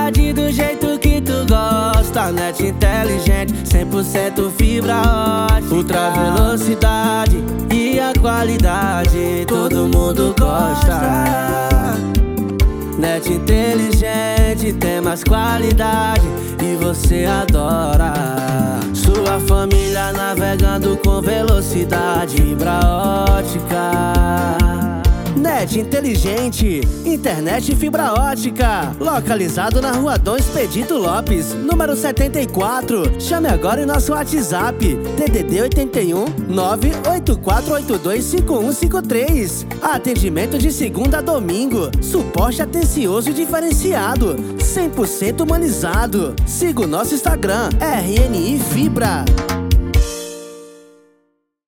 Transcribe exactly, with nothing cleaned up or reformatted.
velocidade do jeito que tu gosta. Net inteligente, cem por cento fibra ótica. Ultra velocidade e a qualidade todo mundo gosta. Net inteligente tem mais qualidade e você adora. Sua família navegando com velocidade fibra ótica. Net inteligente, internet fibra ótica. Localizado na Rua Dom Expedito Lopes, número setenta e quatro. Chame agora em nosso WhatsApp D D D oito um, nove oito quatro oito dois cinco um cinco três. Atendimento de segunda a domingo. Suporte atencioso e diferenciado, cem por cento humanizado. Siga o nosso Instagram R N I Fibra.